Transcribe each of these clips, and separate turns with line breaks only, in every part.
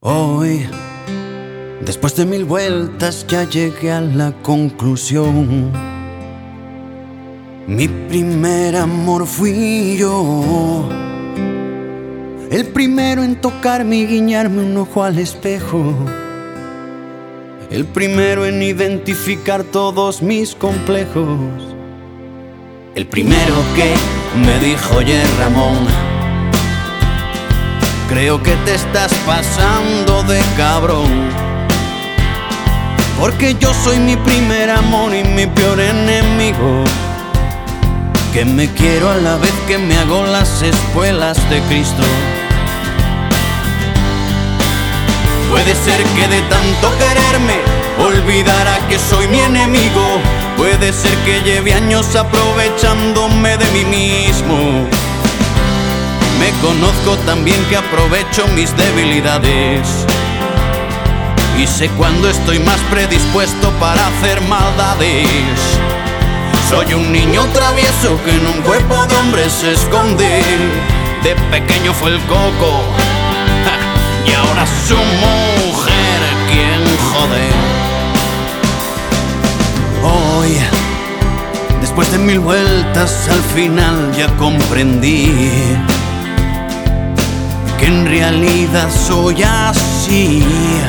Hoy, después de 1000 vueltas, ya llegué a la conclusión. Mi primer amor fui yo, el primero en tocarme y guiñarme un ojo al espejo, el primero en identificar todos mis complejos, el primero que me dijo: oye Ramón, creo que te estás pasando de cabrón, porque yo soy mi primer amor y mi peor enemigo, que me quiero a la vez que me hago las espuelas de Cristo. Puede ser que de tanto quererme olvidara que soy mi enemigo. Puede ser que lleve años aprovechándome de mí mismo. Me conozco tan bien que aprovecho mis debilidades y sé cuándo estoy más predispuesto para hacer maldades. Soy un niño travieso que en un cuerpo de hombre se esconde. De pequeño fue el coco, y ahora su mujer quien jode. Hoy, después de 1000 vueltas, al final ya comprendí que en realidad soy así,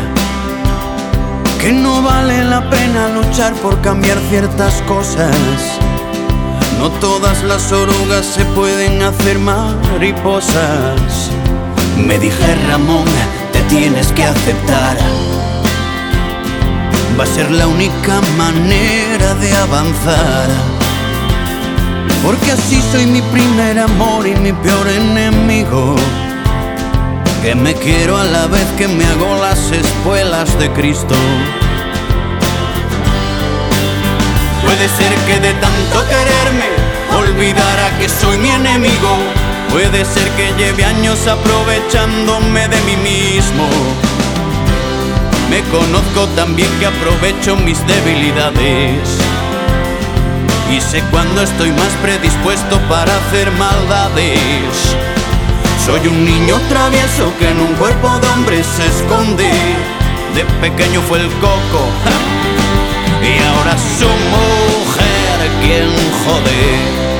que no vale la pena luchar por cambiar ciertas cosas. No todas las orugas se pueden hacer mariposas. Me dije: Ramón, te tienes que aceptar, va a ser la única manera de avanzar, porque así soy mi primer amor y mi peor enemigo, que me quiero a la vez que me hago las espuelas de Cristo. Puede ser que de tanto quererme olvidara que soy mi enemigo. Puede ser que lleve años aprovechándome de mí mismo. Me conozco tan bien que aprovecho mis debilidades y sé cuándo estoy más predispuesto para hacer maldades. Soy un niño travieso que en un cuerpo de hombre se esconde. De pequeño fue el coco, y ahora su mujer quien jode.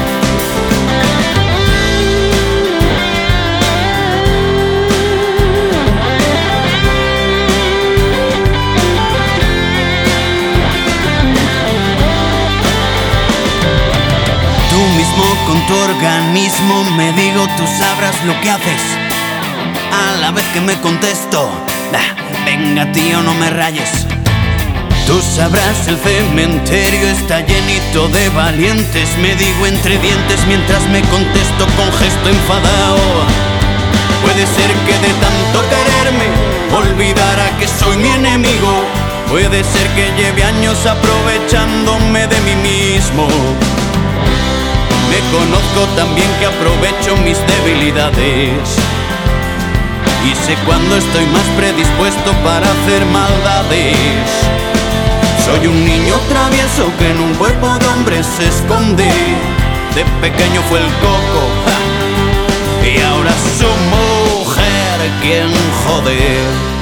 Tú mismo con tu organismo me digo: tú sabrás lo que haces. A la vez que me contesto: venga tío, no me rayes. Tú sabrás, el cementerio está llenito de valientes. Me digo entre dientes mientras me contesto con gesto enfadado. Puede ser que de tanto quererme olvidara que soy mi enemigo. Puede ser que lleve años aprovechándome de mí mismo. Me conozco tan bien que aprovecho mis debilidades y sé cuándo estoy más predispuesto para hacer maldades. Soy un niño travieso que en un cuerpo de hombre se esconde. De pequeño fue el coco, y ahora su mujer quien jode.